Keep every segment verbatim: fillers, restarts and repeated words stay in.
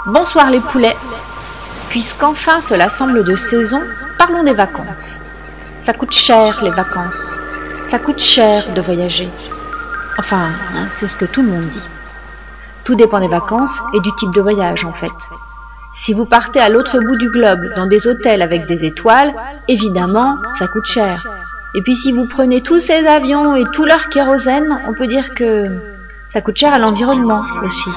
Bonsoir les poulets. Puisqu'enfin cela semble de saison, parlons des vacances. Ça coûte cher les vacances. Ça coûte cher de voyager. Enfin, hein, c'est ce que tout le monde dit. Tout dépend des vacances et du type de voyage en fait. Si vous partez à l'autre bout du globe dans des hôtels avec des étoiles, évidemment, ça coûte cher. Et puis si vous prenez tous ces avions et tout leur kérosène, on peut dire que ça coûte cher à l'environnement aussi.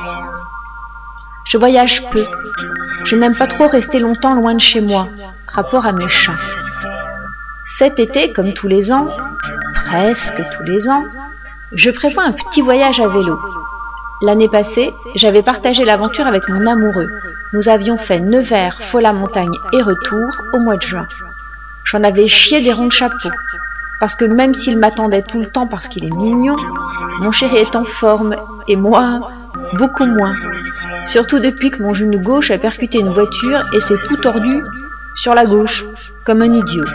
Je voyage peu. Je n'aime pas trop rester longtemps loin de chez moi, rapport à mes chats. Cet été, comme tous les ans, presque tous les ans, je prévois un petit voyage à vélo. L'année passée, j'avais partagé l'aventure avec mon amoureux. Nous avions fait Nevers, Folla-Montagne et retour au mois de juin. J'en avais chié des ronds de chapeau, parce que même s'il m'attendait tout le temps parce qu'il est mignon, mon chéri est en forme, et moi, beaucoup moins. Surtout depuis que mon genou gauche a percuté une voiture et s'est tout tordu sur la gauche, comme un idiot.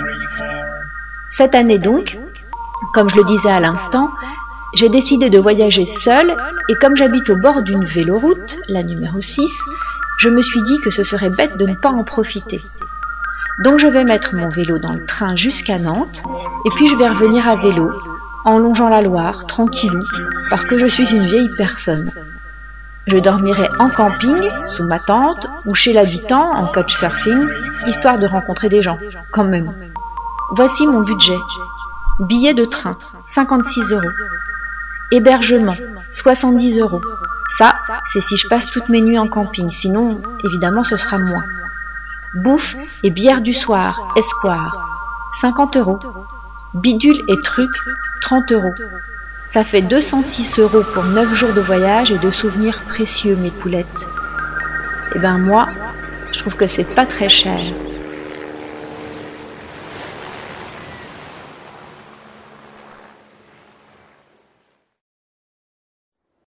Cette année donc, comme je le disais à l'instant, j'ai décidé de voyager seule et comme j'habite au bord d'une véloroute, la numéro six, je me suis dit que ce serait bête de ne pas en profiter. Donc je vais mettre mon vélo dans le train jusqu'à Nantes et puis je vais revenir à vélo, en longeant la Loire, tranquillou, parce que je suis une vieille personne. Je dormirai en camping, sous ma tente, ou chez l'habitant, en couchsurfing, histoire de rencontrer des gens, quand même. Voici mon budget. Billet de train, cinquante-six euros. Hébergement, soixante-dix euros. Ça, c'est si je passe toutes mes nuits en camping, sinon, évidemment, ce sera moins. Bouffe et bière du soir, Espoir, cinquante euros. Bidule et trucs, trente euros. Ça fait deux cent six euros pour neuf jours de voyage et de souvenirs précieux, mes poulettes. Eh ben moi, je trouve que c'est pas très cher.